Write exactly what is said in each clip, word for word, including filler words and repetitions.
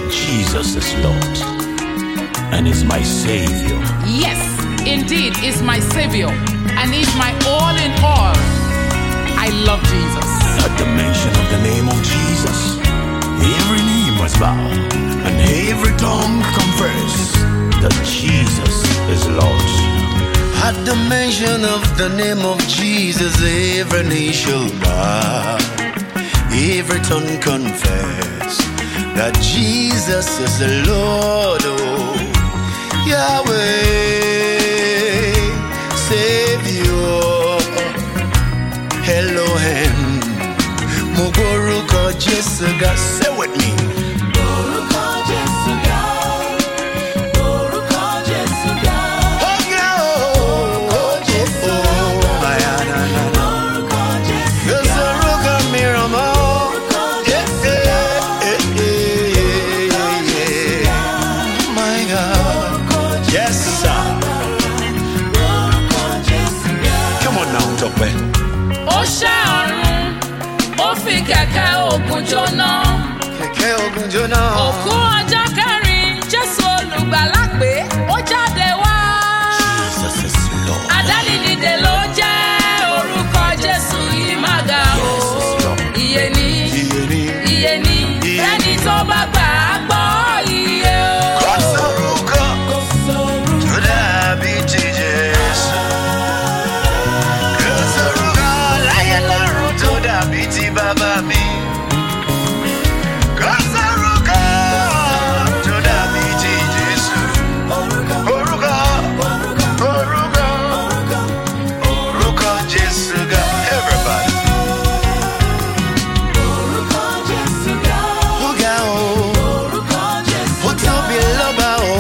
that Jesus is Lord and is my Savior. Yes, indeed, is my Savior and is my all in all. I love Jesus. At the mention of the name of Jesus, every knee must bow and every tongue confess that Jesus is Lord. At the mention of the name of Jesus, every knee shall bow, every tongue confess that Jesus is the Lord. Oh, Yahweh, Savior, Elohim, Mugoruko Jesuga. Say with me. Kẹ̀kẹ́ ogun jóná. Kẹ̀kẹ́ ogun jóná. Òkú ọjọ́ kẹrin, Jésù olùgbàlà pé ó jáde wá. Jesus is Lord. Àdánidìde ló jẹ́ orúkọ Jésù yìí máa ga o. Iye ni, iye ni, ẹni tó bá gbà á gbọ́ iye o. Kò sórúkọ tó dàbí ti Jésù. Kò sórúkọ láyé lọ́run tó dàbí ti bàbá mi. Kò sórúkọ tó dàbí ti Jésù. Orúkọ, orúkọ, orúkọ Jésù ga. Everybody. Ó ga o, ó tóbi lọ́ba o,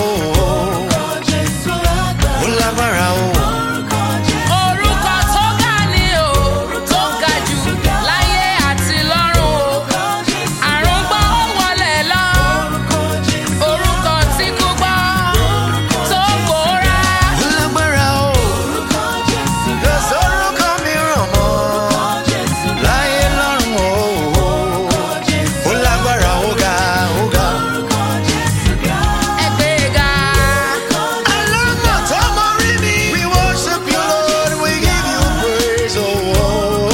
ó lágbára o. Orúkọ tó ga ni o, tó ga jù láyé àti lọ́run o. Àrùn gbọ́ ó wọlé lọ. Orúkọ tí kú gbọ́ tó pòórá. Ó lágbára o, kò sórúkọ mìíràn mọ́ láyé lọ́run o. Ó lágbára, ó ga, ó ga. Ẹgbẹ́ ga. Alámọ̀ tó mọ rí mi. We worship you, Lord, we give you praise, oh, oh,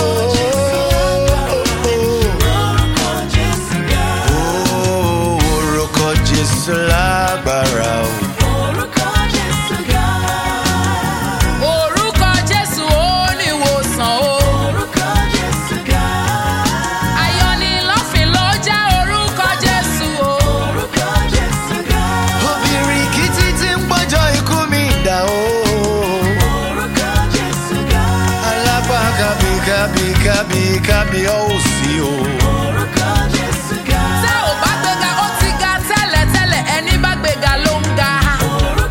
oh. Orúkọ Jésù lágbára o. Orúkọ Jésù ó ní ìwòsàn o. Ayọ̀nilọ́fìn ló jẹ́ orúkọ Jésù o. Obìnrin kìtì tí ń gbọ́jọ́ ikú mi dà o. Alápá kábí kábí kábí kábí ó sí o. Tẹ́ ò bá gbéga ó ti ga tẹ́lẹ̀tẹ́lẹ̀, ẹni bá gbéga ló ń ga.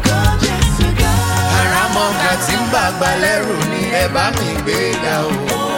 Àràmọ̀gà tí ń bàgbà lẹ́rù ni ẹ bá mi gbé ga o.